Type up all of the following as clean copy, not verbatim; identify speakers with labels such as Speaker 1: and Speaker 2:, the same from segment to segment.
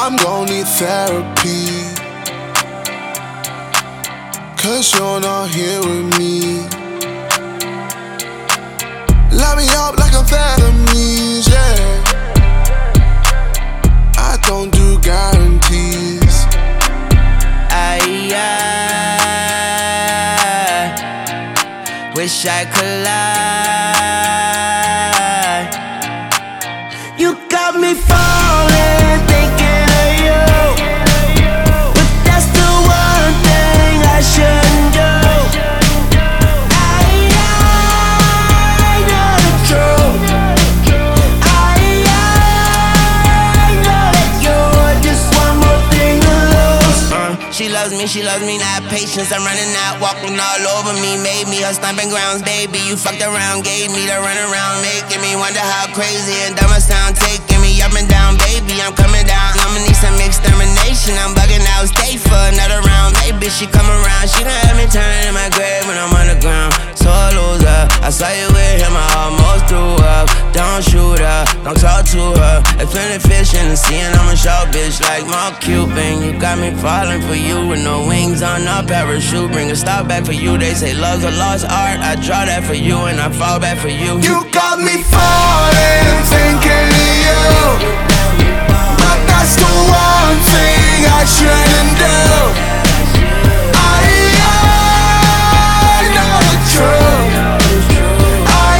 Speaker 1: I'm gon' need therapy, 'cause you're not here with me. Light me up like amphetamines, yeah. I don't do guarantees.
Speaker 2: I wish I could lie. You got me falling, thinking of you, but that's the one thing I shouldn't do. I know the truth. I know that you're just one more thing to lose. She loves me, not patience. I'm running out, walking all over me. Made me her stomping grounds, baby. You fucked around, gave me the run around, making me wonder how crazy and dumb I sound. Taking me up and down, baby, I'm coming down. I'ma need some extermination, I'm bugging out. Stay for another round, maybe she come around. She done have me turning in my grave when I'm on the ground. So I lose her, I saw you with him, I almost threw up. Don't shoot her, don't talk to her. If any fish in the sea and I'm a sharp bitch like Mark Cuban. You got me falling for you with no wings on a parachute. Bring a stop back for you, they say love's a lost art. I draw that for you and I fall back for you.
Speaker 1: You got me falling, thinking of you, but that's the one thing I shouldn't do. I know the truth. I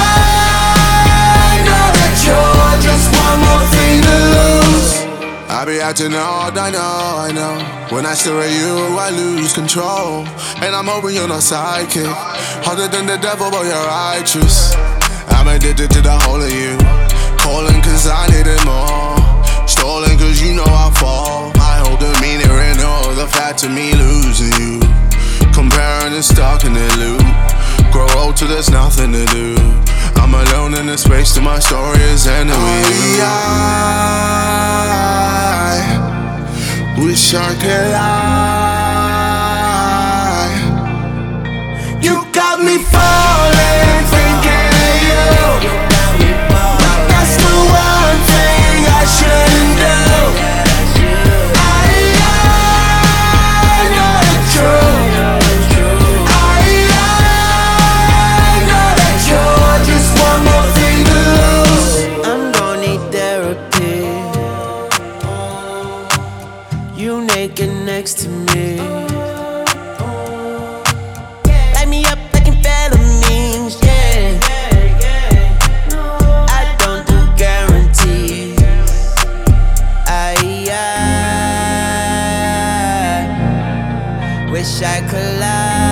Speaker 1: know that you're just one more thing to lose. I be acting odd, I know. When I stare at you, I lose control. And I'm hoping you're not psychic. Harder than the devil, but you're righteous. I'm addicted to the whole of you. Calling 'cause I need it more. Stolen 'cause you know I fall. I hold the meaning in all the fact of me losing you. Comparing and stuck in the loop. Grow old till there's nothing to do. I'm alone in the space till my story is ending with you. I wish I could lie. You got me falling, thinking of you, but that's the one thing I shouldn't do. I know the truth. I know that you're just one more thing to lose.
Speaker 2: I'm gon' need therapy. You naked next to me. Light me up like amphetamines, yeah. I don't do guarantees. I wish I could lie.